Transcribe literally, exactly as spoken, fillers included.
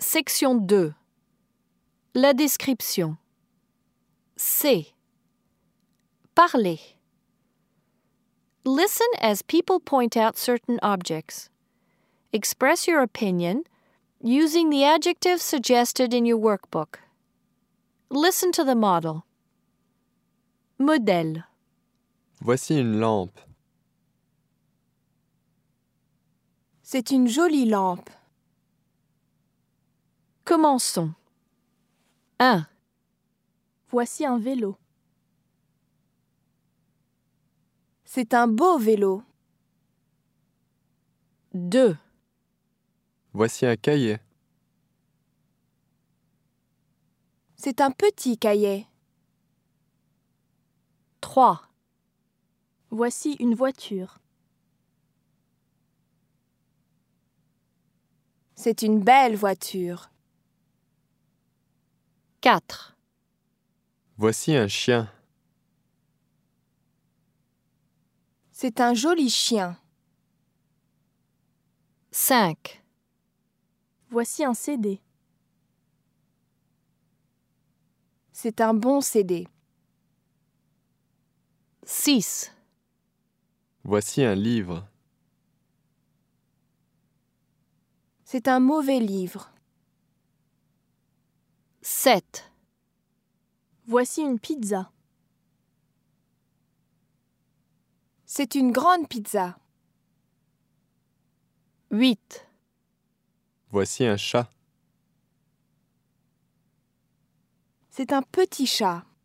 Section deux. La description. C. Parler. Listen as people point out certain objects. Express your opinion using the adjectives suggested in your workbook. Listen to the model. Modèle. Voici une lampe. C'est une jolie lampe. Commençons. un. Voici un vélo. C'est un beau vélo. deux. Voici un cahier. C'est un petit cahier. trois. Voici une voiture. C'est une belle voiture. quatre. Voici un chien. C'est un joli chien. cinq. Voici un C D. C'est un bon C D. six. Voici un livre. C'est un mauvais livre. sept. Voici une pizza. C'est une grande pizza. huit. Voici un chat. C'est un petit chat.